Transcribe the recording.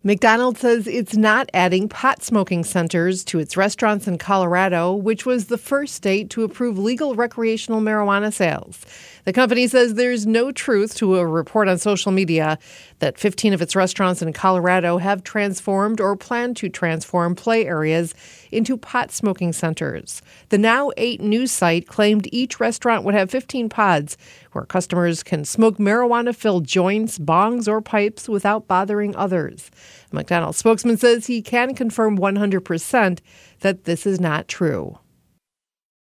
McDonald's says it's not adding pot smoking centers to its restaurants in Colorado, which was the first state to approve legal recreational marijuana sales. The company says there's no truth to a report on social media that 15 of its restaurants in Colorado have transformed or plan to transform play areas into pot smoking centers. The Now 8 news site claimed each restaurant would have 15 pods where customers can smoke marijuana-filled joints, bongs, or pipes without bothering others. A McDonald's spokesman says he can confirm 100% that this is not true.